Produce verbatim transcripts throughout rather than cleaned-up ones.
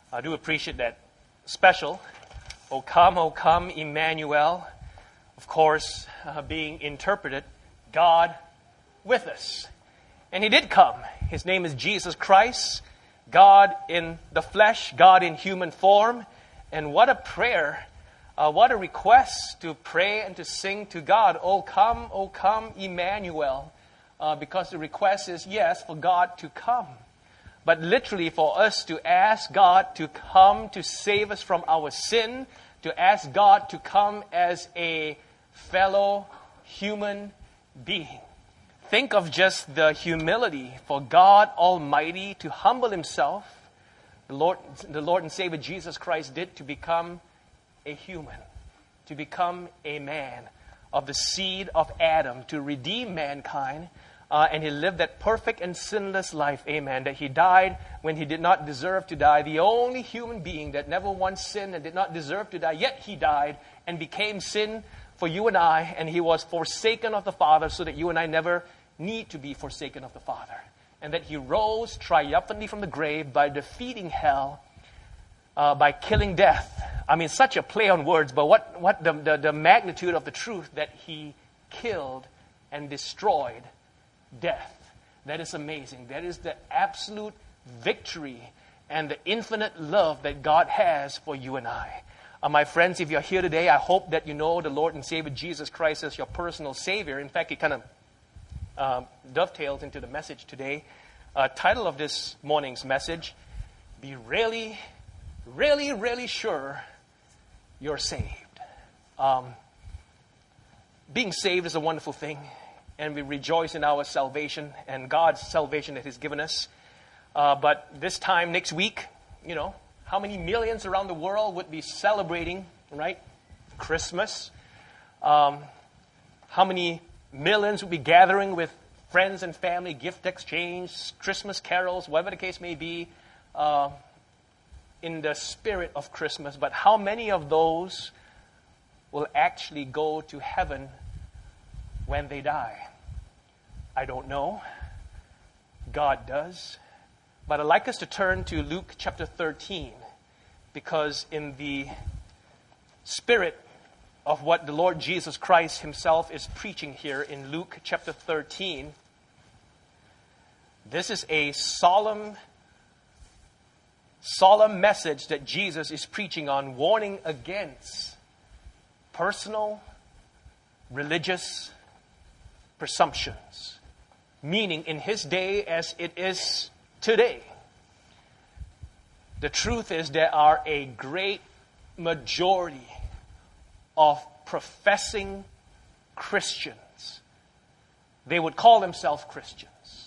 I do appreciate that special, O come, O come, Emmanuel, of course, uh, being interpreted, God with us. And He did come. His name is Jesus Christ, God in the flesh, God in human form. And what a prayer, uh, what a request to pray and to sing to God, O come, O come, Emmanuel, uh, because the request is, yes, for God to come. But literally for us to ask God to come to save us from our sin, to ask God to come as a fellow human being. Think of just the humility for God Almighty to humble Himself. The Lord, the Lord and Savior Jesus Christ did to become a human, to become a man of the seed of Adam, to redeem mankind. Uh, and He lived that perfect and sinless life, amen, that He died when He did not deserve to die. The only human being that never once sinned and did not deserve to die, yet He died and became sin for you and I. And He was forsaken of the Father so that you and I never need to be forsaken of the Father. And that He rose triumphantly from the grave by defeating hell, uh, by killing death. I mean, such a play on words, but what, what the, the, the magnitude of the truth that He killed and destroyed death. That is amazing. That is the absolute victory and the infinite love that God has for you and I. Uh, my friends, if you're here today, I hope that you know the Lord and Savior Jesus Christ as your personal Savior. In fact, it kind of uh, dovetails into the message today. Uh, title of this morning's message, Be Really, Really, Really Sure You're Saved. Um, being saved is a wonderful thing. And we rejoice in our salvation and God's salvation that He's given us. Uh, but this time next week, you know, how many millions around the world would be celebrating, right, Christmas? Um, how many millions would be gathering with friends and family, gift exchange, Christmas carols, whatever the case may be, uh, in the spirit of Christmas. But how many of those will actually go to heaven when they die? I don't know. God does. But I'd like us to turn to Luke chapter thirteen, because in the spirit of what the Lord Jesus Christ Himself is preaching here in Luke chapter thirteen, this is a solemn, solemn message that Jesus is preaching on, warning against personal, religious presumptions. Meaning, in His day as it is today, the truth is there are a great majority of professing Christians. They would call themselves Christians.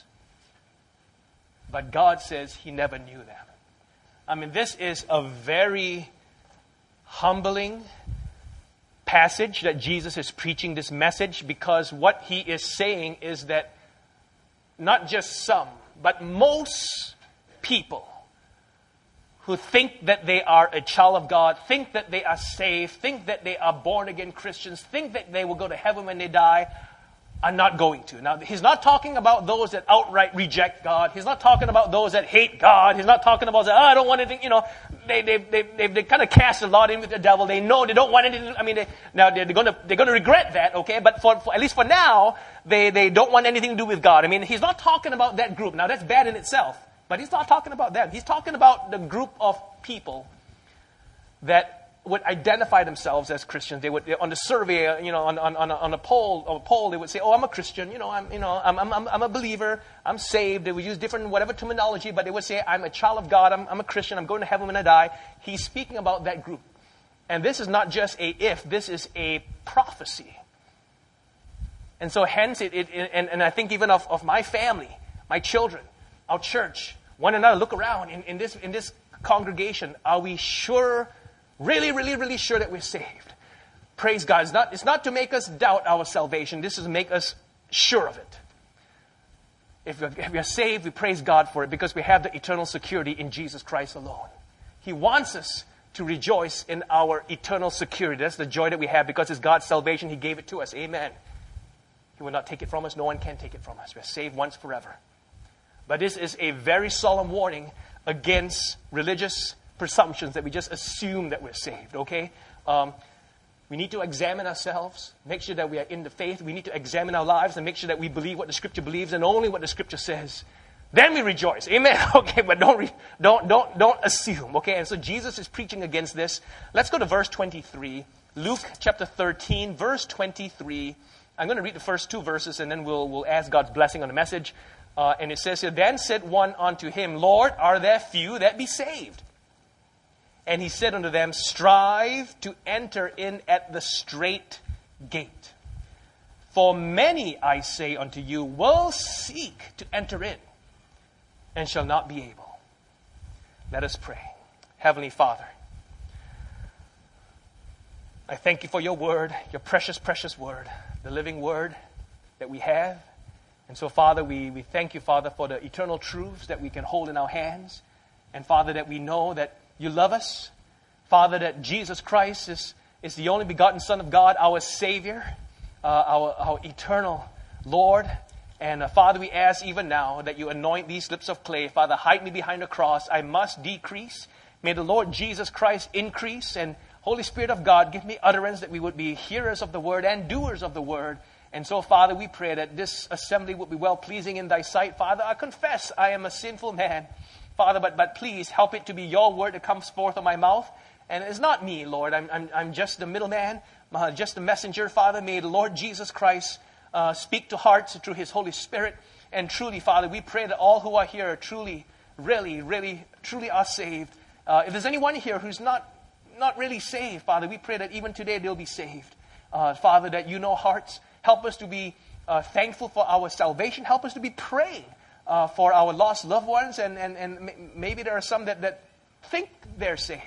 But God says He never knew them. I mean, this is a very humbling passage that Jesus is preaching this message, because what He is saying is that not just some, but most people who think that they are a child of God, think that they are saved, think that they are born again Christians, think that they will go to heaven when they die, are not going to. Now, He's not talking about those that outright reject God. He's not talking about those that hate God. He's not talking about, oh, I don't want anything, you know, they they they they, they kind of cast a lot in with the devil. They know they don't want anything. I mean, they, now they're going to they're going to regret that, okay? But for, for at least for now, they they don't want anything to do with God. I mean, He's not talking about that group. Now, that's bad in itself, but He's not talking about them. He's talking about the group of people that would identify themselves as Christians. They would, on the survey, you know, on on on a, on a poll, on a poll, they would say, "Oh, I'm a Christian. You know, I'm you know, I'm I'm I'm a believer. I'm saved." They would use different whatever terminology, but they would say, "I'm a child of God. I'm I'm a Christian. I'm going to heaven when I die." He's speaking about that group, and this is not just a if. This is a prophecy. And so, hence, it, it and and I think even of of my family, my children, our church, one another. Look around in in this in this congregation. Are we sure? Really, really, really sure that we're saved? Praise God. It's not, it's not to make us doubt our salvation. This is to make us sure of it. If we're, if we're saved, we praise God for it, because we have the eternal security in Jesus Christ alone. He wants us to rejoice in our eternal security. That's the joy that we have, because it's God's salvation. He gave it to us. Amen. He will not take it from us. No one can take it from us. We're saved once forever. But this is a very solemn warning against religious presumptions that we just assume that we're saved, okay? Um, we need to examine ourselves, make sure that we are in the faith. We need to examine our lives and make sure that we believe what the Scripture believes and only what the Scripture says. Then we rejoice. Amen. Okay, but don't, re- don't, don't, don't assume, okay? And so Jesus is preaching against this. Let's go to verse twenty-three. Luke chapter thirteen, verse twenty-three. I'm going to read the first two verses and then we'll, we'll ask God's blessing on the message. Uh, and it says here, Then said one unto him, Lord, are there few that be saved? And he said unto them, Strive to enter in at the strait gate. For many, I say unto you, will seek to enter in, and shall not be able. Let us pray. Heavenly Father, I thank you for your word, your precious, precious word, the living word that we have. And so, Father, we, we thank you, Father, for the eternal truths that we can hold in our hands. And, Father, that we know that you love us. Father, that Jesus Christ is, is the only begotten Son of God, our Savior, uh, our, our eternal Lord. And, uh, Father, we ask even now that you anoint these lips of clay. Father, hide me behind the cross. I must decrease. May the Lord Jesus Christ increase. And, Holy Spirit of God, give me utterance that we would be hearers of the word and doers of the word. And so, Father, we pray that this assembly would be well-pleasing in thy sight. Father, I confess I am a sinful man. Father, but, but please help it to be your word that comes forth of my mouth. And it's not me, Lord. I'm, I'm, I'm just the middleman, uh, just a messenger. Father, may the Lord Jesus Christ uh, speak to hearts through his Holy Spirit. And truly, Father, we pray that all who are here are truly, really, really, truly are saved. Uh, if there's anyone here who's not, not really saved, Father, we pray that even today they'll be saved. Uh, Father, that you know hearts. Help us to be uh, thankful for our salvation. Help us to be praying uh, for our lost loved ones. And, and, and maybe there are some that, that think they're saved.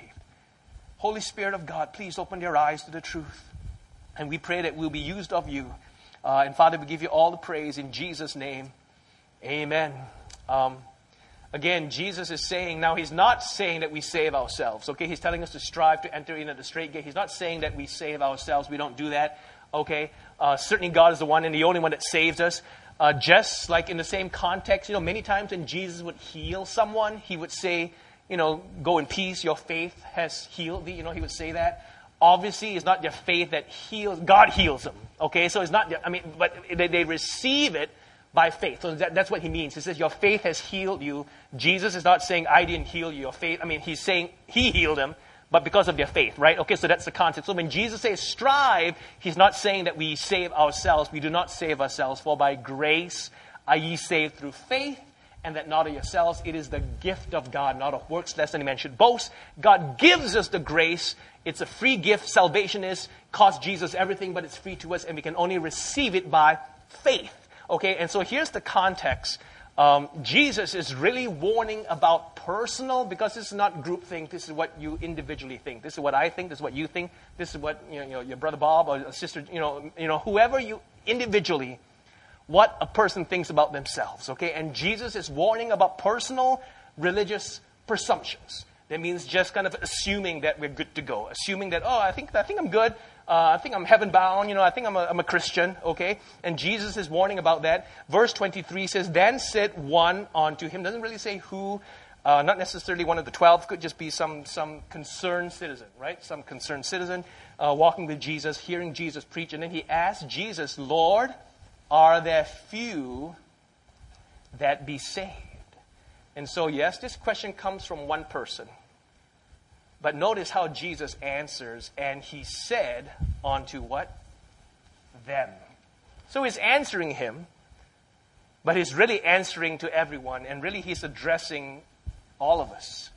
Holy Spirit of God, please open their eyes to the truth. And we pray that we'll be used of you. Uh, and Father, we give you all the praise in Jesus' name. Amen. Um, again, Jesus is saying, now he's not saying that we save ourselves. Okay, he's telling us to strive to enter in at the straight gate. He's not saying that we save ourselves. We don't do that. Okay, uh, certainly God is the one and the only one that saves us. Uh, just like in the same context, you know, many times when Jesus would heal someone, he would say, you know, go in peace, your faith has healed thee. You know, he would say that. Obviously, it's not their faith that heals. God heals them. Okay, so it's not, I mean, but they, they receive it by faith. So that, that's what he means. He says, your faith has healed you. Jesus is not saying, I didn't heal you. Your faith, I mean, he's saying he healed them, but because of their faith, right? Okay, so that's the concept. So when Jesus says strive, he's not saying that we save ourselves. We do not save ourselves. For by grace are ye saved through faith, and that not of yourselves. It is the gift of God, not of works, lest any man should boast. God gives us the grace. It's a free gift. Salvation is, cost Jesus everything, but it's free to us, and we can only receive it by faith. Okay, and so here's the context. Um, Jesus is really warning about personal, because this is not group think. This is what you individually think. This is what I think. This is what you think. This is what you know, you know, your brother Bob or sister, you know, you know, whoever you individually, what a person thinks about themselves. Okay, and Jesus is warning about personal religious presumptions. That means just kind of assuming that we're good to go, assuming that oh, I think I think I'm good. Uh, I think I'm heaven bound, you know, I think I'm a, I'm a Christian, okay? And Jesus is warning about that. Verse twenty-three says, Then said one unto him, doesn't really say who, uh, not necessarily one of the twelve, could just be some, some concerned citizen, right? Some concerned citizen uh, walking with Jesus, hearing Jesus preach. And then he asked Jesus, Lord, are there few that be saved? And so, yes, this question comes from one person. But notice how Jesus answers, and he said unto what? Them. So he's answering him, but he's really answering to everyone, and really he's addressing all of us,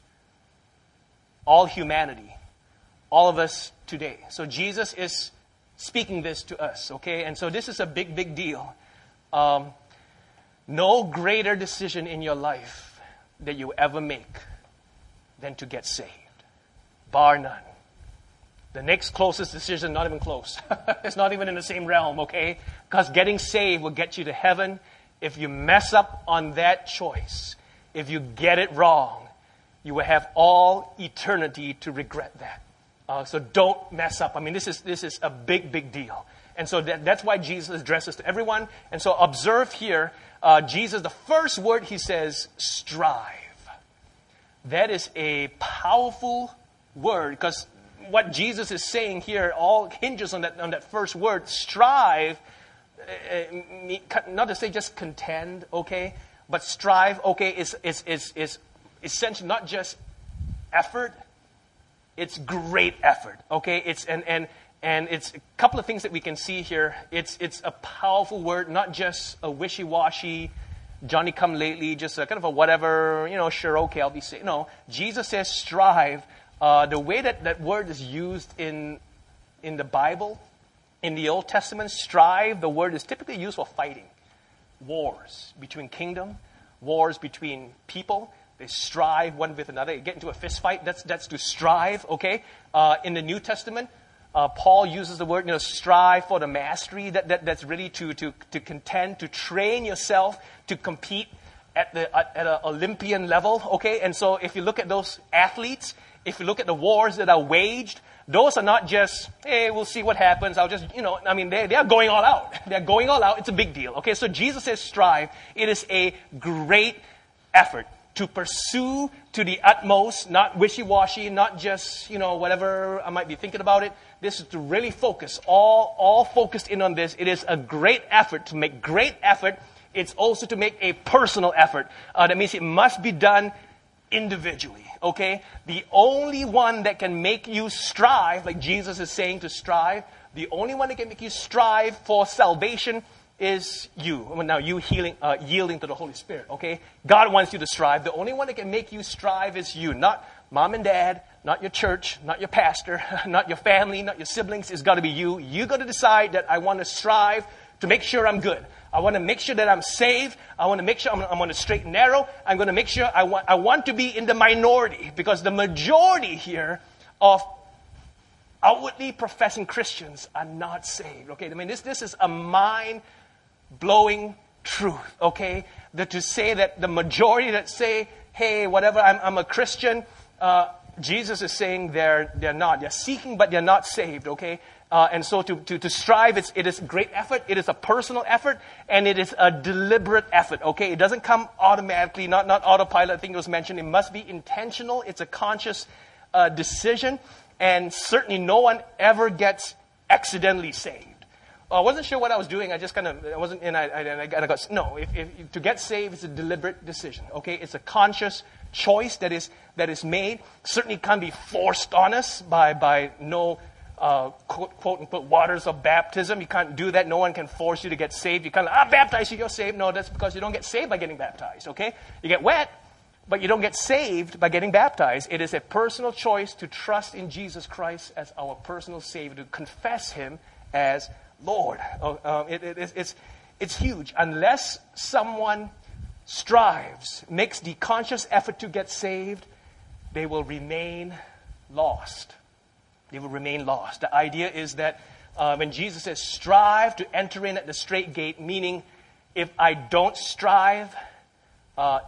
all humanity, all of us today. So Jesus is speaking this to us, okay? And so this is a big, big deal. Um, no greater decision in your life that you ever make than to get saved. Bar none. The next closest decision, not even close. It's not even in the same realm, okay? Because getting saved will get you to heaven. If you mess up on that choice, if you get it wrong, you will have all eternity to regret that. Uh, so don't mess up. I mean, this is this is a big, big deal. And so that, that's why Jesus addresses to everyone. And so observe here, uh, Jesus, the first word he says, strive. That is a powerful word, because what Jesus is saying here all hinges on that on that first word, strive. Uh, not to say just contend, okay, but strive, okay, is is is is essentially not just effort. It's great effort, okay. It's and and and it's a couple of things that we can see here. It's it's a powerful word, not just a wishy-washy, Johnny-come-lately, just a kind of a whatever, you know, sure, okay, I'll be saved. No, Jesus says strive. Uh, the way that that word is used in in the Bible, in the Old Testament, strive, the word is typically used for fighting. Wars between kingdom, wars between people. They strive one with another. They get into a fist fight. That's that's to strive, okay? Uh, in the New Testament, uh, Paul uses the word, you know, strive for the mastery. That, that That's really to, to, to contend, to train yourself to compete at the at, at an Olympian level, okay? And so if you look at those athletes, if you look at the wars that are waged, those are not just, hey, we'll see what happens. I'll just, you know, I mean, they, they are going all out. They're going all out. It's a big deal, okay? So Jesus says strive. It is a great effort to pursue to the utmost, not wishy-washy, not just, you know, whatever I might be thinking about it. This is to really focus, all, all focused in on this. It is a great effort, to make great effort. It's also to make a personal effort. Uh, that means it must be done individually, okay? The only one that can make you strive, like Jesus is saying to strive, the only one that can make you strive for salvation is you. Well, now you healing, uh, yielding to the Holy Spirit, okay? God wants you to strive. The only one that can make you strive is you, not mom and dad, not your church, not your pastor, not your family, not your siblings. It's got to be you. You got to decide that I want to strive to make sure I'm good. I want to make sure that I'm saved. I want to make sure I'm, I'm on the straight and narrow. I'm going to make sure I want, I want to be in the minority, because the majority here of outwardly professing Christians are not saved. Okay, I mean, this, this is a mind-blowing truth, okay? That to say that the majority that say, hey, whatever, I'm, I'm a Christian, uh, Jesus is saying they're, they're not. They're seeking, but they're not saved, okay? Uh, and so to, to, to strive, it's, it is a great effort. It is a personal effort, and it is a deliberate effort, okay? It doesn't come automatically, not, not autopilot. I think it was mentioned. It must be intentional. It's a conscious uh, decision, and certainly no one ever gets accidentally saved. I wasn't sure what I was doing. I just kind of, I wasn't in, I, I, I got, no, if, if, to get saved is a deliberate decision, okay? It's a conscious choice that is, that is made. Certainly can't be forced on us by, by no, uh, quote, quote unquote, waters of baptism. You can't do that. No one can force you to get saved. You can't, ah, baptize you, you're saved. No, that's because you don't get saved by getting baptized, okay? You get wet, but you don't get saved by getting baptized. It is a personal choice to trust in Jesus Christ as our personal Savior, to confess Him as Lord. Oh, um, it, it, it's, it's, it's huge. Unless someone strives, makes the conscious effort to get saved, they will remain lost. They will remain lost. The idea is that uh, when Jesus says strive to enter in at the straight gate, meaning if I don't strive, uh,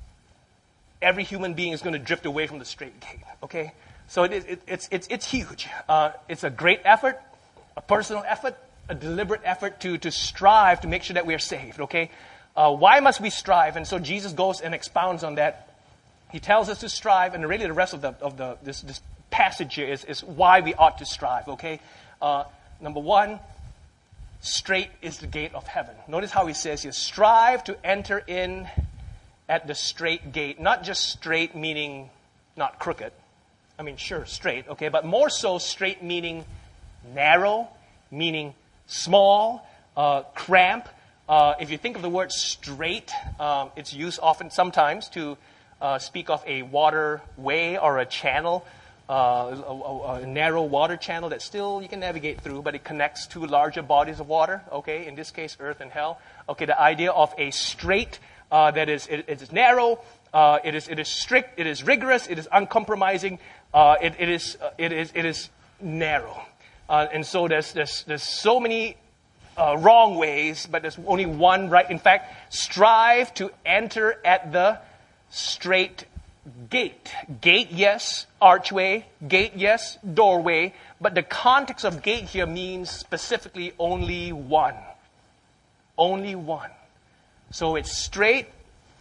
every human being is going to drift away from the straight gate. Okay? So it, it, it's, it's, it's huge. Uh, it's a great effort, a personal effort, a deliberate effort to, to strive to make sure that we are saved, okay? Uh, why must we strive? And so Jesus goes and expounds on that. He tells us to strive, and really the rest of the of the this, this passage here is, is why we ought to strive, okay? Uh, number one, straight is the gate of heaven. Notice how he says here, strive to enter in at the straight gate. Not just straight meaning not crooked. I mean, sure, straight, okay? But more so straight meaning narrow, meaning small, uh, cramp. Uh, if you think of the word straight, um, it's used often sometimes to uh, speak of a waterway or a channel, uh, a, a, a narrow water channel that still you can navigate through, but it connects two larger bodies of water, okay, in this case, earth and hell. Okay, the idea of a straight uh, that is, it, it is narrow, uh, it is it is strict, it is rigorous, it is uncompromising, uh, it, it, is, uh, it, is, it is narrow. Uh, and so there's, there's, there's so many uh, wrong ways, but there's only one right. In fact, strive to enter at the straight gate. Gate, yes. Archway. Gate, yes. Doorway. But the context of gate here means specifically only one. Only one. So it's straight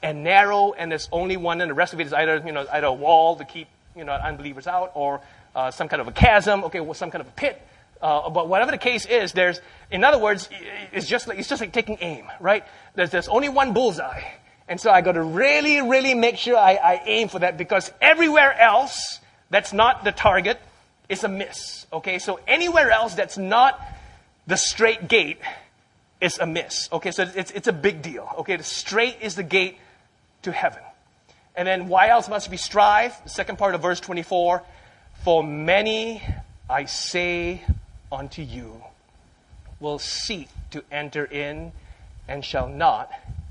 and narrow, and there's only one, and the rest of it is either, you know, either a wall to keep, you know, unbelievers out, or uh, some kind of a chasm, okay, well, some kind of a pit. Uh, but whatever the case is, there's, in other words, it's just like, it's just like taking aim, right? There's, there's only one bullseye. And so I got to really, really make sure I, I aim for that, because everywhere else that's not the target is a miss, okay? So anywhere else that's not the straight gate is a miss, okay? So it's, it's a big deal, okay? The straight is the gate to heaven. And then why else must we strive? The second part of verse twenty-four, for many, I say unto you, will seek to enter in and shall not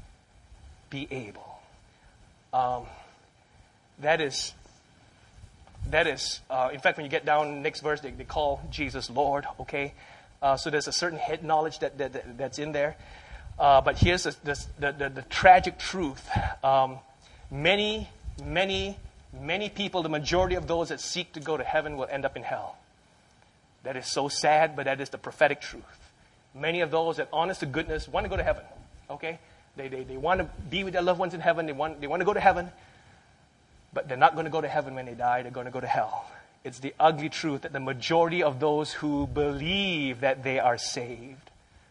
be able. Um, that is, that is, uh, in fact, when you get down next verse, they, they call Jesus Lord, okay? Uh, so there's a certain head knowledge that, that, that that's in there. Uh, but here's the, the, the, the tragic truth. Um, many, many, many people, the majority of those that seek to go to heaven will end up in hell. That is so sad, but that is the prophetic truth. Many of those that, honest to goodness, want to go to heaven, okay? They, they, they want to be with their loved ones in heaven. They want, they want to go to heaven, but they're not going to go to heaven when they die. They're going to go to hell. It's the ugly truth that the majority of those who believe that they are saved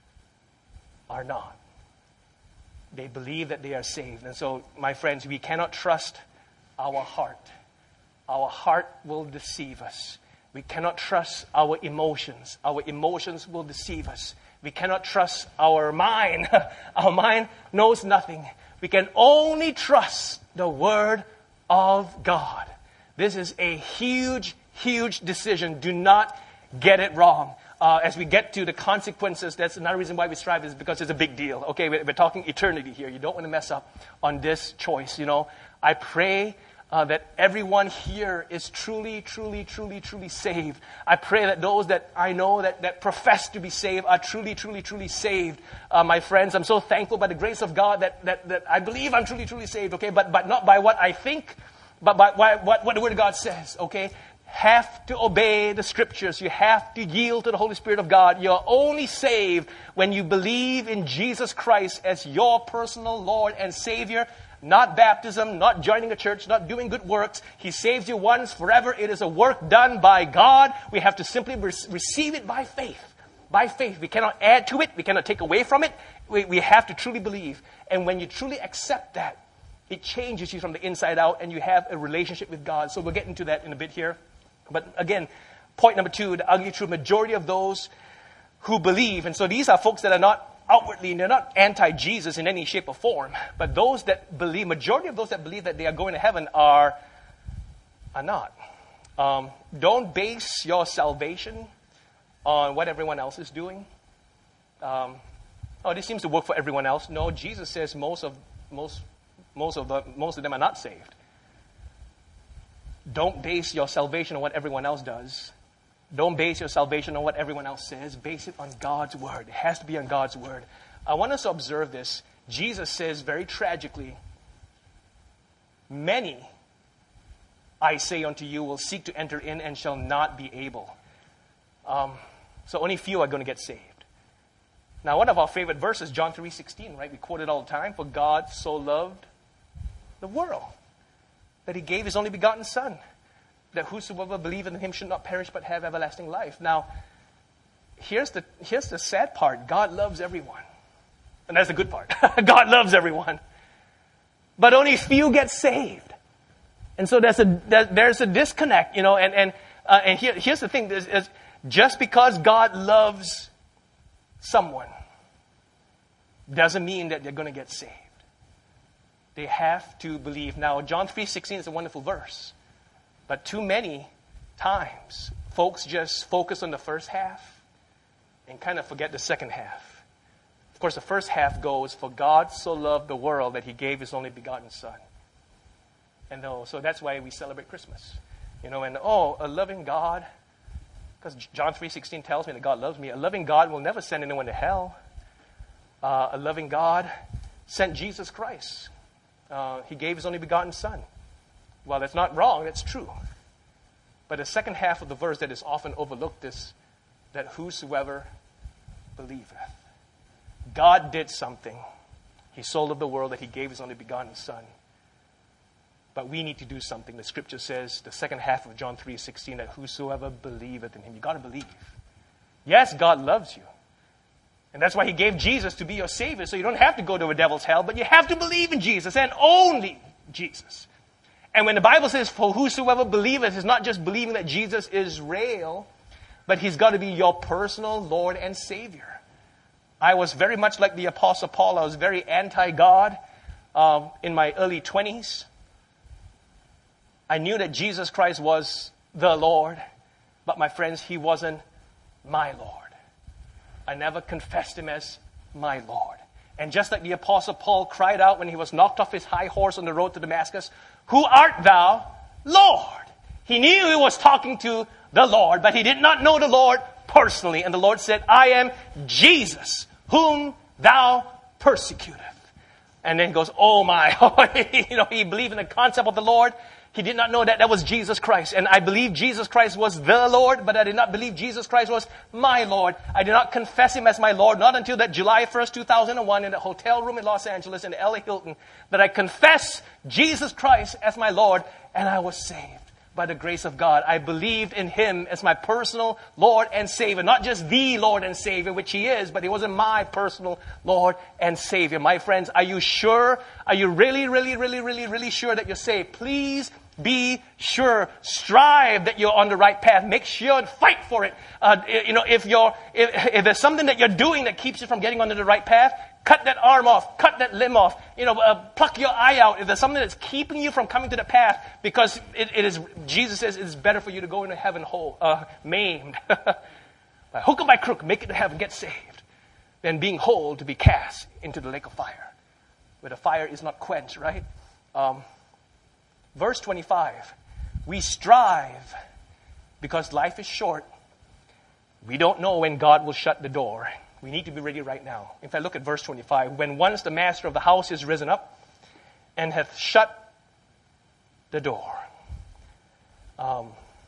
are not. They believe that they are saved. And so, my friends, we cannot trust our heart. Our heart will deceive us. We cannot trust our emotions. Our emotions will deceive us. We cannot trust our mind. Our mind knows nothing. We can only trust the Word of God. This is a huge, huge decision. Do not get it wrong. Uh, as we get to the consequences, that's another reason why we strive, is because it's a big deal. Okay, we're, we're talking eternity here. You don't want to mess up on this choice, you know. I pray uh, that everyone here is truly, truly, truly, truly saved. I pray that those that I know that, that profess to be saved are truly, truly, truly saved. Uh, my friends, I'm so thankful by the grace of God that, that, that I believe I'm truly, truly saved, okay, but, but not by what I think, but by, by what, what the Word of God says, okay. Have to obey the Scriptures. You have to yield to the Holy Spirit of God. You're only saved when you believe in Jesus Christ as your personal Lord and Savior. Not baptism, not joining a church, not doing good works. He saves you once, forever. It is a work done by God. We have to simply re- receive it by faith. By faith. We cannot add to it. We cannot take away from it. We, we have to truly believe. And when you truly accept that, it changes you from the inside out, and you have a relationship with God. So we'll get into that in a bit here. But again, point number two, the ugly truth, majority of those who believe, and so these are folks that are not outwardly, they're not anti-Jesus in any shape or form, but those that believe, majority of those that believe that they are going to heaven are, are not. Um, don't base your salvation on what everyone else is doing. Um, oh, this seems to work for everyone else. No, Jesus says most of most most of the most of them are not saved. Don't base your salvation on what everyone else does. Don't base your salvation on what everyone else says. Base it on God's Word. It has to be on God's Word. I want us to observe this. Jesus says very tragically, many, I say unto you, will seek to enter in and shall not be able. Um, so only few are going to get saved. Now, one of our favorite verses, John three sixteen, right? We quote it all the time. For God so loved the world that He gave His only begotten Son, that whosoever believeth in Him should not perish but have everlasting life. Now, here's the here's the sad part. God loves everyone. And that's the good part. God loves everyone. But only few get saved. And so there's a there's a disconnect, you know, and, and, uh, and here, here's the thing. Is, is just because God loves someone doesn't mean that they're going to get saved. They have to believe. Now, John three sixteen is a wonderful verse. But too many times, folks just focus on the first half and kind of forget the second half. Of course, the first half goes, for God so loved the world that He gave His only begotten Son. And though, so that's why we celebrate Christmas. You know, and oh, a loving God, because John three sixteen tells me that God loves me. A loving God will never send anyone to hell. Uh, a loving God sent Jesus Christ. Uh, he gave His only begotten Son. Well, that's not wrong, that's true. But the second half of the verse that is often overlooked is that whosoever believeth. God did something He so loved the world that he gave his only begotten Son. But we need to do something. The scripture says, the second half of John three sixteen, that whosoever believeth in him. You got to believe. Yes, God loves you. And that's why he gave Jesus to be your Savior, so you don't have to go to a devil's hell, but you have to believe in Jesus and only Jesus. And when the Bible says, for whosoever believeth, is not just believing that Jesus is real, but he's got to be your personal Lord and Savior. I was very much like the Apostle Paul. I was very anti-God um, in my early twenties. I knew that Jesus Christ was the Lord, but my friends, he wasn't my Lord. I never confessed him as my Lord. And just like the Apostle Paul cried out when he was knocked off his high horse on the road to Damascus, who art thou, Lord? He knew he was talking to the Lord, but he did not know the Lord personally. And the Lord said, I am Jesus, whom thou persecutest. And then he goes, oh my, you know, he believed in the concept of the Lord. He did not know that that was Jesus Christ. And I believe Jesus Christ was the Lord, but I did not believe Jesus Christ was my Lord. I did not confess him as my Lord, not until that July first, two thousand one, in a hotel room in Los Angeles, in the L A Hilton, that I confessed Jesus Christ as my Lord, and I was saved by the grace of God. I believed in him as my personal Lord and Savior. Not just the Lord and Savior, which he is, but he wasn't my personal Lord and Savior. My friends, are you sure? Are you really, really, really, really, really sure that you're saved? Please be sure. Strive that you're on the right path. Make sure and fight for it. Uh, you know, if you're, if, if there's something that you're doing that keeps you from getting onto the right path, cut that arm off, cut that limb off, you know, uh, pluck your eye out. If there's something that's keeping you from coming to the path, because it, it is, Jesus says it is better for you to go into heaven whole, uh, maimed. By hook or by crook, make it to heaven, get saved, than being whole to be cast into the lake of fire, where the fire is not quenched, right? Um, verse twenty-five, we strive because life is short. We don't know when God will shut the door. We need to be ready right now. In fact, look at verse twenty-five. When once the master of the house is risen up and hath shut the door. Um,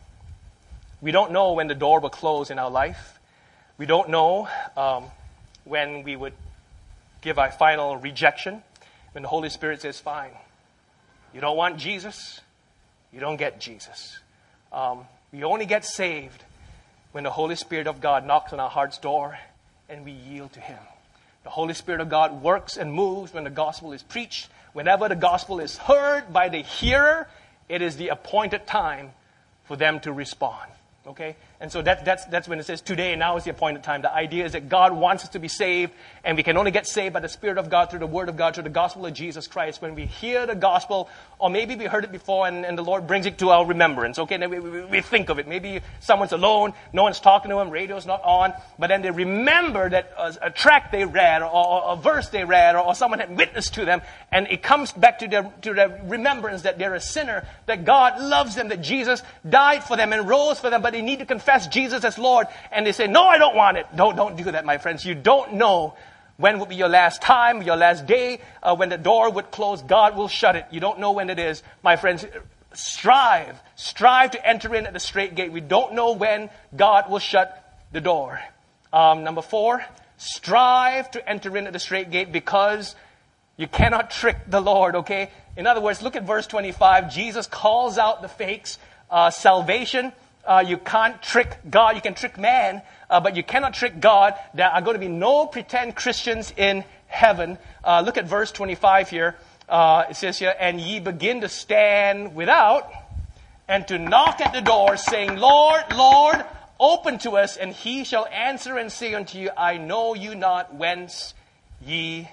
we don't know when the door will close in our life. We don't know um, when we would give our final rejection. When the Holy Spirit says, fine. You don't want Jesus? You don't get Jesus. Um, we only get saved when the Holy Spirit of God knocks on our heart's door and we yield to him. The Holy Spirit of God works and moves when the gospel is preached. Whenever the gospel is heard by the hearer, it is the appointed time for them to respond. Okay? And so that, that's, that's when it says today, now is the appointed time. The idea is that God wants us to be saved, and we can only get saved by the Spirit of God, through the Word of God, through the gospel of Jesus Christ. When we hear the gospel, or maybe we heard it before and, and the Lord brings it to our remembrance. Okay, and then we, we, we think of it. Maybe someone's alone, no one's talking to them, radio's not on, but then they remember that a, a tract they read, or, or a verse they read, or, or someone had witnessed to them, and it comes back to their, to their remembrance that they're a sinner, that God loves them, that Jesus died for them and rose for them, but they need to confess Jesus as Lord, and they say, no, I don't want it. Don't, don't do that, my friends. You don't know when will be your last time, your last day, uh, when the door would close. God will shut it. You don't know when it is. My friends, strive. Strive to enter in at the straight gate. We don't know when God will shut the door. Um, number four, strive to enter in at the straight gate, because you cannot trick the Lord, okay? In other words, look at verse twenty-five. Jesus calls out the fakes. Uh, salvation, Uh, you can't trick God. You can trick man, uh, but you cannot trick God. There are going to be no pretend Christians in heaven. Uh, look at verse twenty-five here. Uh, it says here, and ye begin to stand without and to knock at the door, saying, Lord, Lord, open to us. And he shall answer and say unto you, I know you not whence ye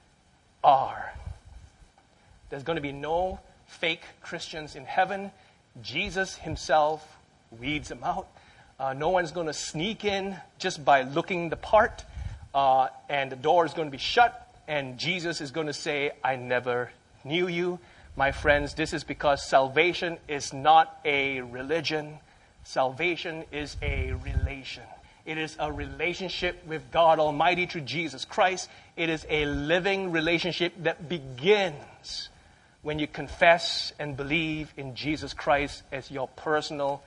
are. There's going to be no fake Christians in heaven. Jesus himself weeds them out. Uh, no one's going to sneak in just by looking the part. Uh, and the door is going to be shut. And Jesus is going to say, I never knew you. My friends, this is because salvation is not a religion. Salvation is a relation. It is a relationship with God Almighty through Jesus Christ. It is a living relationship that begins when you confess and believe in Jesus Christ as your personal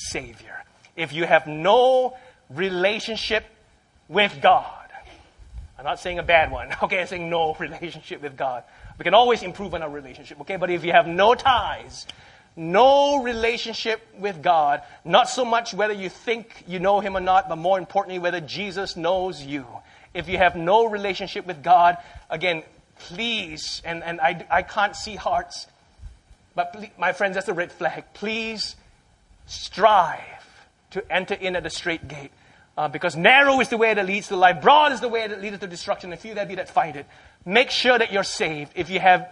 Savior. If you have no relationship with God, I'm not saying a bad one. Okay, I'm saying no relationship with God. We can always improve on our relationship. Okay, but if you have no ties, no relationship with God, not so much whether you think you know Him or not, but more importantly, whether Jesus knows you. If you have no relationship with God, again, please, and, and I, I can't see hearts, but please, my friends, that's a red flag. Please strive to enter in at the straight gate. Uh, because narrow is the way that leads to life. Broad is the way that leads to destruction. And few there be that find it. Make sure that you're saved. If you have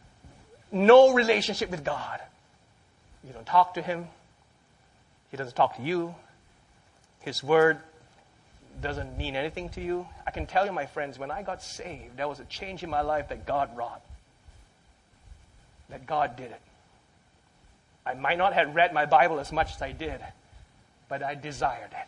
no relationship with God, you don't talk to Him. He doesn't talk to you. His word doesn't mean anything to you. I can tell you, my friends, when I got saved, there was a change in my life that God wrought. That God did it. I might not have read my Bible as much as I did, but I desired it.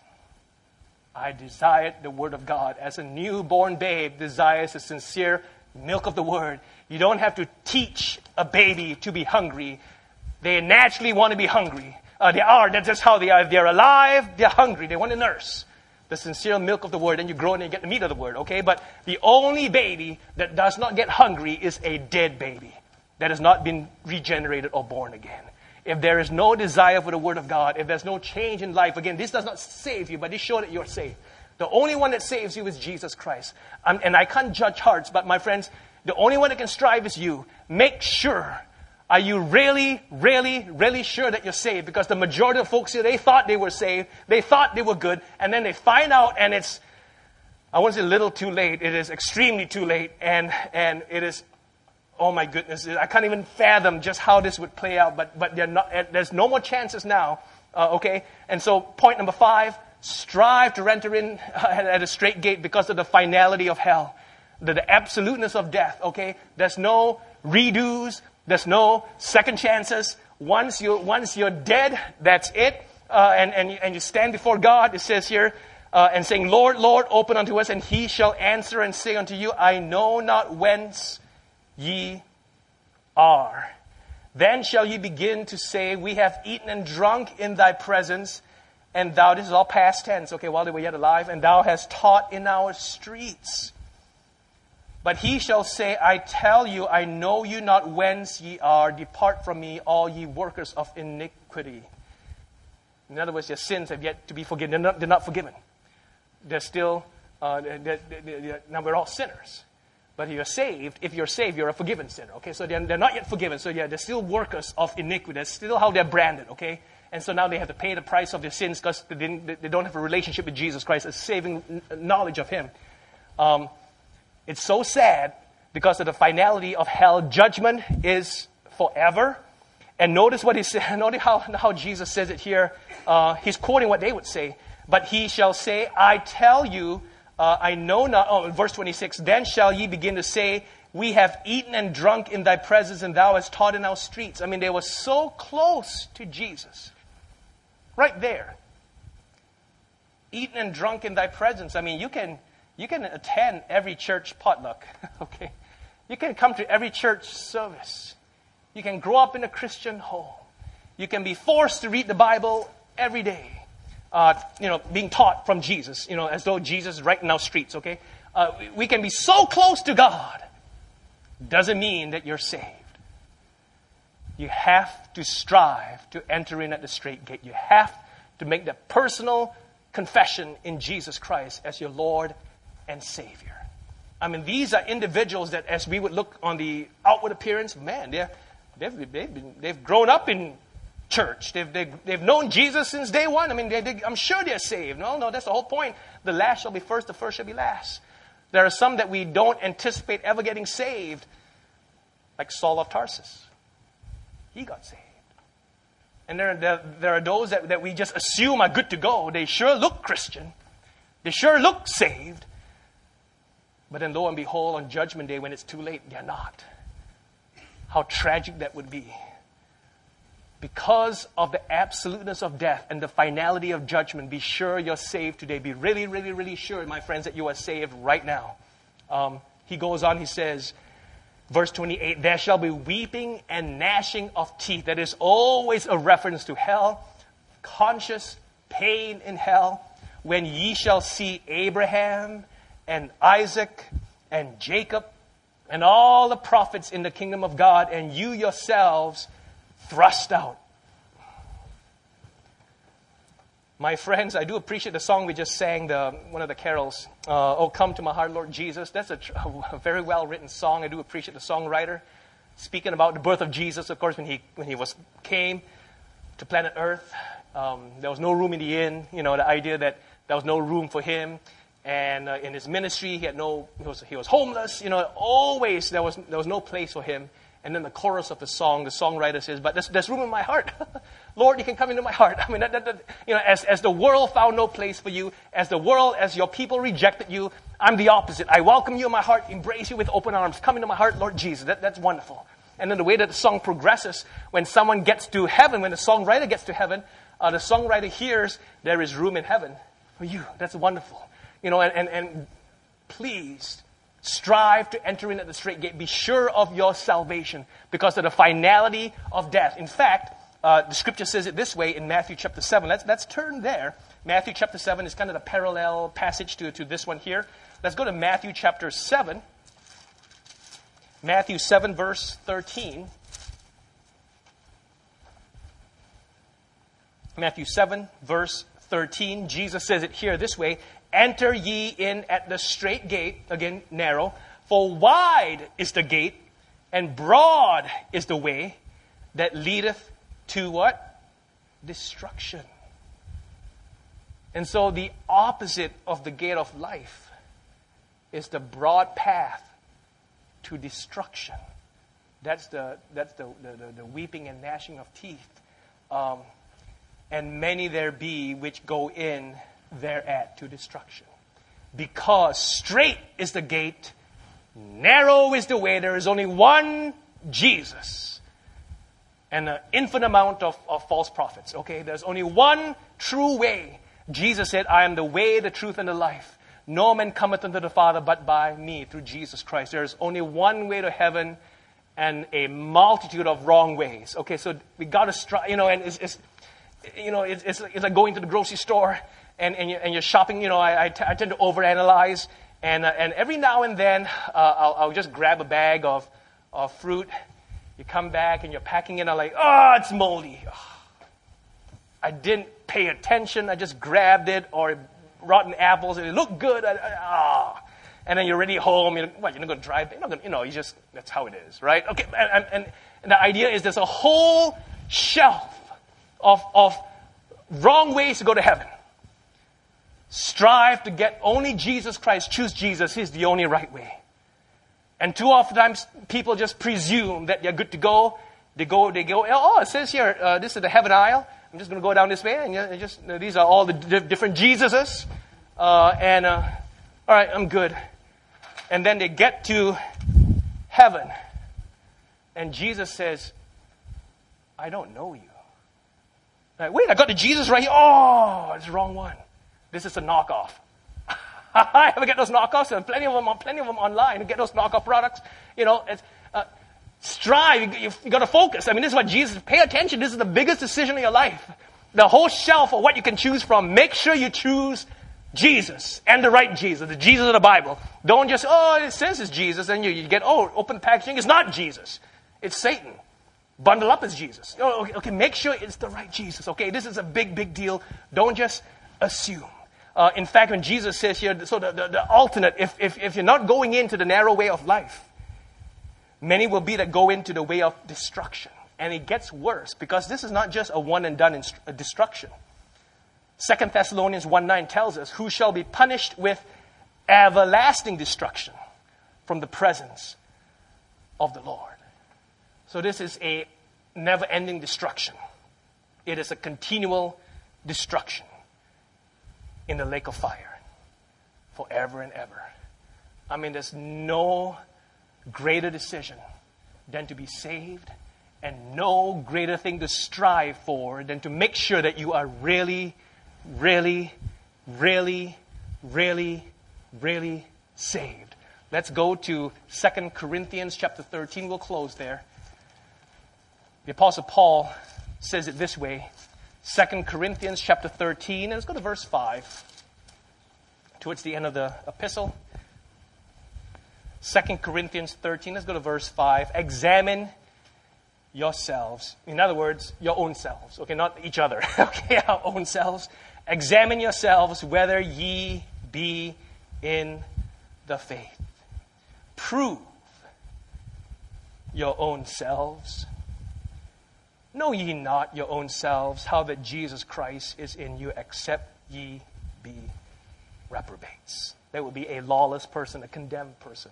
I desired the Word of God as a newborn babe desires the sincere milk of the Word. You don't have to teach a baby to be hungry. They naturally want to be hungry. Uh, they are. That's just how they are. If they're alive, they're hungry. They want to nurse the sincere milk of the Word. And you grow and you get the meat of the Word. Okay? But the only baby that does not get hungry is a dead baby that has not been regenerated or born again. If there is no desire for the Word of God, if there's no change in life, again, this does not save you, but this shows that you're saved. The only one that saves you is Jesus Christ. Um, and I can't judge hearts, but my friends, the only one that can strive is you. Make sure. Are you really, really, really sure that you're saved? Because the majority of folks here, they thought they were saved. They thought they were good. And then they find out, and it's, I won't say a little too late. It is extremely too late. And, and it is, oh my goodness, I can't even fathom just how this would play out. But, but not, there's no more chances now. Uh, okay? And so point number five, strive to enter in uh, at a straight gate because of the finality of hell. The, the absoluteness of death. Okay? There's no redos. There's no second chances. Once you once you're dead, that's it. Uh, and and you, and you stand before God. It says here, uh, and saying, "Lord, Lord, open unto us." And He shall answer and say unto you, "I know not whence ye are." Then shall ye begin to say, "We have eaten and drunk in Thy presence, and Thou," this is all past tense, okay, while they were yet alive, "and Thou hast taught in our streets." But He shall say, "I tell you, I know you not whence ye are. Depart from me, all ye workers of iniquity." In other words, your sins have yet to be forgiven. They're not, they're not forgiven. They're still, uh, they're, they're, they're, now we're all sinners. But if you're saved, if you're saved, you're a forgiven sinner. Okay, so they're, they're not yet forgiven. So yeah, they're still workers of iniquity. That's still how they're branded, okay? And so now they have to pay the price of their sins because they, didn't, they don't have a relationship with Jesus Christ, a saving knowledge of Him. Um, It's so sad because of the finality of hell. Judgment is forever. And notice what he said. Notice how, how Jesus says it here. Uh, he's quoting what they would say. But He shall say, "I tell you, uh, I know not." Oh, verse twenty-six. "Then shall ye begin to say, We have eaten and drunk in Thy presence, and Thou hast taught in our streets." I mean, they were so close to Jesus. Right there. Eaten and drunk in Thy presence. I mean, you can... You can attend every church potluck, okay? You can come to every church service. You can grow up in a Christian home. You can be forced to read the Bible every day, uh, you know, being taught from Jesus, you know, as though Jesus is right in our streets, okay? Uh, we can be so close to God. Doesn't mean that you're saved. You have to strive to enter in at the straight gate. You have to make that personal confession in Jesus Christ as your Lord and Savior. I mean, these are individuals that, as we would look on the outward appearance, man, they're, they've they've been, they've grown up in church. They've they've, they've known Jesus since day one. I mean, they, they, I'm sure they're saved. No, no, that's the whole point. The last shall be first. The first shall be last. There are some that we don't anticipate ever getting saved, like Saul of Tarsus. He got saved. And there, there, there are those that, that we just assume are good to go. They sure look Christian. They sure look saved. But then lo and behold, on Judgment Day, when it's too late, they're not. How tragic that would be. Because of the absoluteness of death and the finality of judgment, be sure you're saved today. Be really, really, really sure, my friends, that you are saved right now. Um, he goes on, he says, verse twenty-eight, "There shall be weeping and gnashing of teeth." That is always a reference to hell. Conscious pain in hell. "When ye shall see Abraham and Isaac and Jacob and all the prophets in the kingdom of God, and you yourselves thrust out. My friends, I do appreciate the song we just sang, the one of the carols, uh, Oh, Come to My Heart, Lord Jesus. That's a, a very well-written song. I do appreciate the songwriter. Speaking about the birth of Jesus, of course, when he when he was came to planet Earth, um, there was no room in the inn. You know, the idea that there was no room for him. And uh, in his ministry, he had no, he was, he was homeless. You know, always there was there was no place for him. And then the chorus of the song, the songwriter says, "But there's, there's room in my heart, Lord. You can come into my heart." I mean, that, that, that, you know, as as the world found no place for you, as the world, as your people rejected you, I'm the opposite. I welcome you in my heart, embrace you with open arms. Come into my heart, Lord Jesus. That, that's wonderful. And then the way that the song progresses, when someone gets to heaven, when the songwriter gets to heaven, uh, the songwriter hears there is room in heaven for you. That's wonderful. You know, and, and, and please strive to enter in at the straight gate. Be sure of your salvation because of the finality of death. In fact, uh, the scripture says it this way in Matthew chapter seven. Let's, let's turn there. Matthew chapter seven is kind of the parallel passage to, to this one here. Let's go to Matthew chapter seven. Matthew seven, verse thirteen. Matthew seven, verse thirteen. Jesus says it here this way. Enter ye in at the straight gate, again, narrow, for wide is the gate, and broad is the way that leadeth to what? Destruction. And so the opposite of the gate of life is the broad path to destruction. That's the that's the, the, the, the weeping and gnashing of teeth. Um, and many there be which go in thereat to destruction. Because straight is the gate, narrow is the way, there is only one Jesus. And an infinite amount of, of false prophets. Okay, there's only one true way. Jesus said, I am the way, the truth, and the life. No man cometh unto the Father but by me, through Jesus Christ. There is only one way to heaven and a multitude of wrong ways. Okay, so we got to strive, you know, and it's, it's you know, it's, it's, it's like going to the grocery store and, and, you're, and you're shopping. You know, I, I, t- I tend to overanalyze. And, uh, and every now and then, uh, I'll, I'll just grab a bag of, of fruit. You come back and you're packing it. I'm like, oh, it's moldy. Oh, I didn't pay attention. I just grabbed it. Or rotten apples. And it looked good. I, I, oh. And then you're already home. You're, what, you're not going to drive? You're not going to, you know, you just, that's how it is, right? Okay, and, and, and the idea is there's a whole shelf of, of wrong ways to go to heaven. Strive to get only Jesus Christ. Choose Jesus. He's the only right way. And too often times people just presume that they're good to go. They go, they go, oh, it says here, uh, this is the heaven aisle. I'm just going to go down this way. And you just, uh, these are all the d- different Jesuses. Uh, and, uh, all right, I'm good. And then they get to heaven. And Jesus says, I don't know you. Like, wait, I got the Jesus right here. Oh, it's the wrong one. This is a knockoff. I ever get those knockoffs? There are plenty of them, plenty of them online. You get those knockoff products. You know, it's, uh, strive. You, you got to focus. I mean, this is what Jesus. Pay attention. This is the biggest decision of your life. The whole shelf of what you can choose from. Make sure you choose Jesus and the right Jesus, the Jesus of the Bible. Don't just oh, it says it's Jesus, and you, you get oh, open packaging. It's not Jesus. It's Satan. Bundle up as Jesus. Oh, okay, okay, make sure it's the right Jesus. Okay, this is a big, big deal. Don't just assume. Uh, in fact, when Jesus says here, so the, the, the alternate, if, if, if you're not going into the narrow way of life, many will be that go into the way of destruction. And it gets worse because this is not just a one and done inst- a destruction. Second Thessalonians one nine tells us, who shall be punished with everlasting destruction from the presence of the Lord. So this is a never-ending destruction. It is a continual destruction in the lake of fire forever and ever. I mean, there's no greater decision than to be saved, and no greater thing to strive for than to make sure that you are really, really, really, really, really saved. Let's go to Second Corinthians chapter thirteen. We'll close there. The Apostle Paul says it this way. Second Corinthians chapter thirteen, and let's go to verse five. Towards the end of the epistle. Second Corinthians thirteen, let's go to verse five. Examine yourselves. In other words, your own selves. Okay, not each other. Okay, our own selves. Examine yourselves whether ye be in the faith. Prove your own selves. Know ye not your own selves how that Jesus Christ is in you, except ye be reprobates. That would be a lawless person, a condemned person.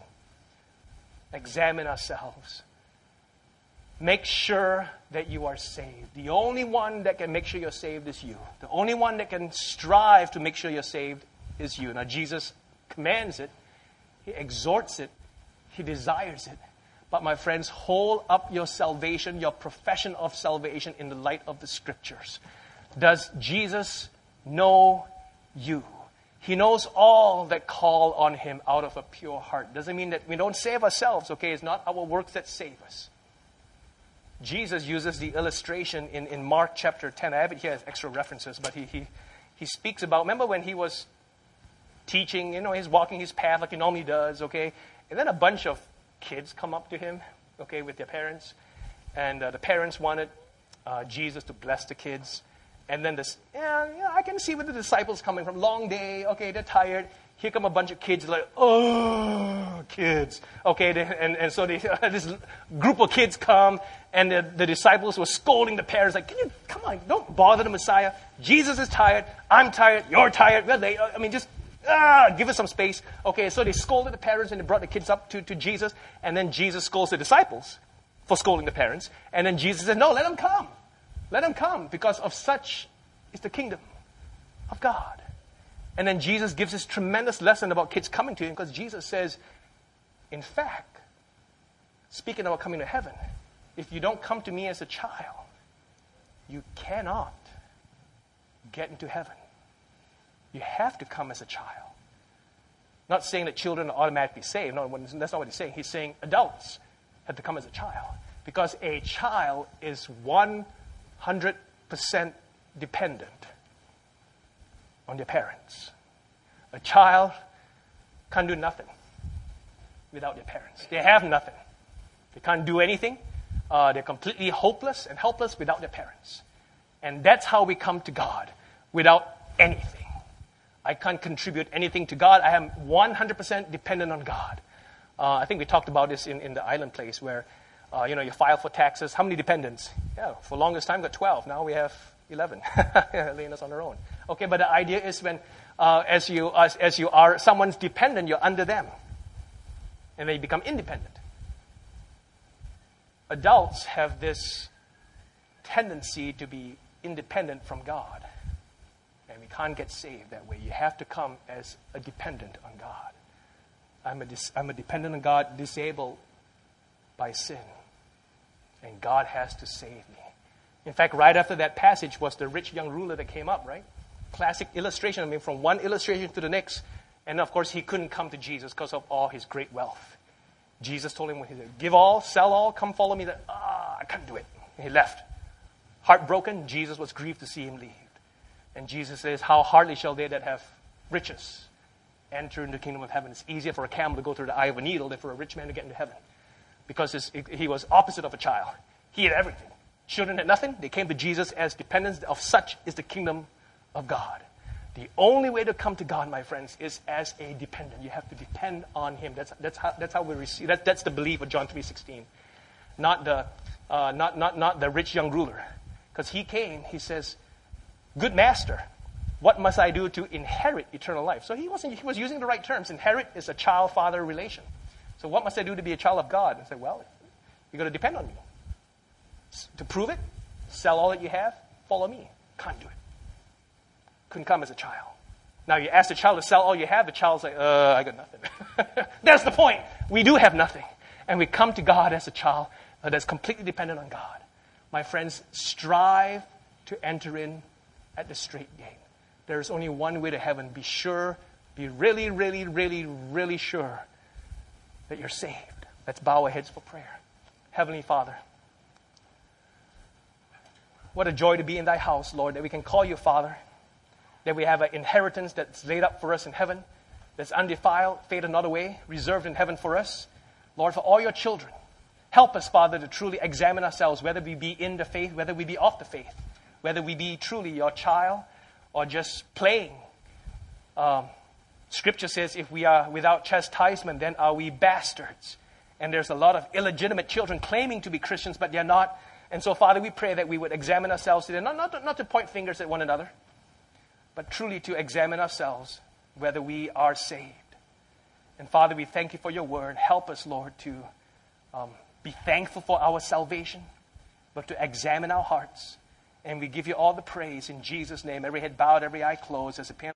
Examine ourselves. Make sure that you are saved. The only one that can make sure you're saved is you. The only one that can strive to make sure you're saved is you. Now, Jesus commands it. He exhorts it. He desires it. But my friends, hold up your salvation, your profession of salvation in the light of the Scriptures. Does Jesus know you? He knows all that call on Him out of a pure heart. Doesn't mean that we don't save ourselves, okay? It's not our works that save us. Jesus uses the illustration in, in Mark chapter ten. I have it here as extra references, but he, he, he speaks about, remember when he was teaching, you know, he's walking his path like he normally does, okay? And then a bunch of kids come up to him, okay, with their parents. And uh, the parents wanted uh, Jesus to bless the kids. And then this, yeah, yeah, I can see where the disciples coming from. Long day, okay, they're tired. Here come a bunch of kids like, oh, kids. Okay, they, and, and so they, uh, this group of kids come, and the, the disciples were scolding the parents like, can you, come on, don't bother the Messiah. Jesus is tired. I'm tired. You're tired. Well, they, I mean, just ah, give us some space. Okay, so they scolded the parents, and they brought the kids up to, to Jesus. And then Jesus scolds the disciples for scolding the parents. And then Jesus said, no, let them come. Let them come, because of such is the kingdom of God. And then Jesus gives this tremendous lesson about kids coming to Him, because Jesus says, in fact, speaking about coming to heaven, if you don't come to me as a child, you cannot get into heaven. You have to come as a child. Not saying that children are automatically saved. No, that's not what He's saying. He's saying adults have to come as a child. Because a child is one hundred percent dependent on their parents. A child can't do nothing without their parents. They have nothing. They can't do anything. Uh, they're completely hopeless and helpless without their parents. And that's how we come to God, without anything. I can't contribute anything to God. I am one hundred percent dependent on God. Uh, I think we talked about this in, in the island place where, uh, you know, you file for taxes. How many dependents? Yeah, for the longest time, we got twelve. Now we have eleven. Laying us on our own. Okay, but the idea is when, uh, as you as, as you are someone's dependent, you're under them. And then you become independent. Adults have this tendency to be independent from God. And we can't get saved that way. You have to come as a dependent on God. I'm a, dis- I'm a dependent on God, disabled by sin. And God has to save me. In fact, right after that passage was the rich young ruler that came up, right? Classic illustration. I mean, from one illustration to the next. And of course, he couldn't come to Jesus because of all his great wealth. Jesus told him, he said, give all, sell all, come follow me. That, ah, I can't do it. And he left. Heartbroken, Jesus was grieved to see him leave. And Jesus says, how hardly shall they that have riches enter into the kingdom of heaven. It's easier for a camel to go through the eye of a needle than for a rich man to get into heaven. Because it, he was opposite of a child. He had everything. Children had nothing. They came to Jesus as dependents. Of such is the kingdom of God. The only way to come to God, my friends, is as a dependent. You have to depend on Him. That's, that's, how, that's how we receive. That, that's the belief of John three sixteen. Not the, uh, not, not, not the rich young ruler. Because he came, he says, good master, what must I do to inherit eternal life? So he wasn't. He was using the right terms. Inherit is a child-father relation. So what must I do to be a child of God? And I said, well, you've got to depend on me. To prove it, sell all that you have, follow me. Can't do it. Couldn't come as a child. Now you ask the child to sell all you have, the child's like, uh, I got nothing. That's the point. We do have nothing. And we come to God as a child that's completely dependent on God. My friends, strive to enter in at the straight gate. There is only one way to heaven. Be sure, be really, really, really, really sure that you're saved. Let's bow our heads for prayer. Heavenly Father, what a joy to be in thy house, Lord, that we can call you Father, that we have an inheritance that's laid up for us in heaven, that's undefiled, fade another way, reserved in heaven for us. Lord, for all your children, help us, Father, to truly examine ourselves, whether we be in the faith, whether we be off the faith, whether we be truly your child or just playing. Um, scripture says if we are without chastisement, then are we bastards. And there's a lot of illegitimate children claiming to be Christians, but they're not. And so, Father, we pray that we would examine ourselves today, not, not, to, not to point fingers at one another, but truly to examine ourselves whether we are saved. And Father, we thank you for your word. Help us, Lord, to um, be thankful for our salvation, but to examine our hearts. And we give you all the praise in Jesus' name. Every head bowed, every eye closed as a piano.